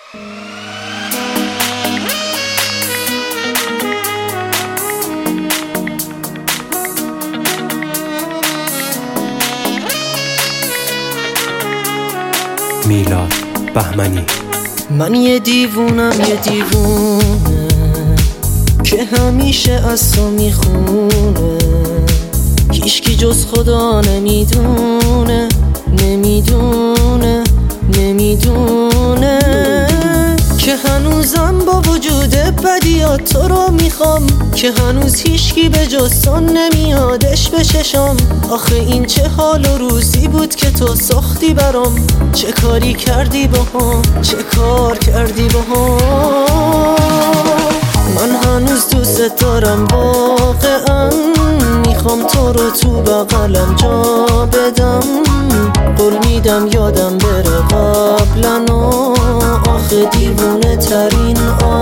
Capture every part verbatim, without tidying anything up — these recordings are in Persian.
میلاد بهمنی. من یه دیوونم یه دیوونه که همیشه از تو میخونه، هیچکی جز خدا نمیدونه نمیدونه نمیدونه که هنوزم با وجود بدیات تو رو میخوام، که هنوز هیچکی به جز تو نمیادش به چشام. آخه این چه حال و روزی بود که تو ساختی برام، چه کاری کردی باهام، چه کار کردی باهام. من هنوز دوست دارم واقعا، میخوام تو رو تو بغلم جا بدم، قول میدم یادم بره قبلا. آخه دیوونه ترین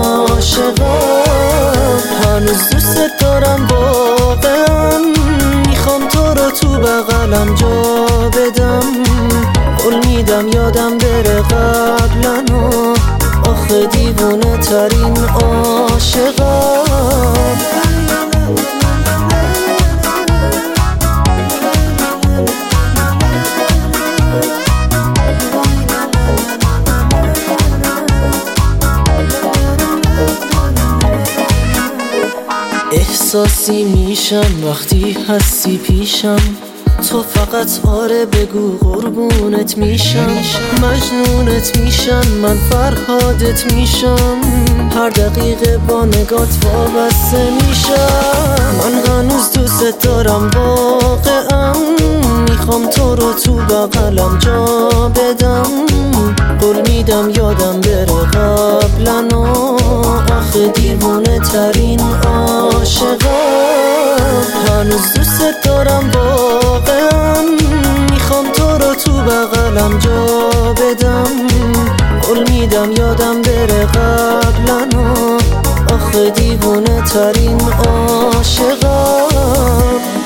عاشقم، هنوز دوست دارم واقعا، میخوام تو رو تو بغلم جا بدم، قول میدم یادم بره قبلا. آخه دیوونه ترین عاشقم. احساسی میشم وقتی هستی پیشم، تو فقط آره بگو قربونت میشم. مجنونت میشم من فرهادت میشم، هر دقیقه با نگات وابسته میشم. من هنوز دوست دارم واقعا، میخوام تو رو تو بغلم جا بدم، قول میدم یادم بره قبلا. آخه دیوونه ترین عاشقم، هنوز دوست دارم واقعا، میخوام تو رو تو بغلم جا بدم، قول میدم یادم بره قبلا. آخه دیوونه ترین عاشقم.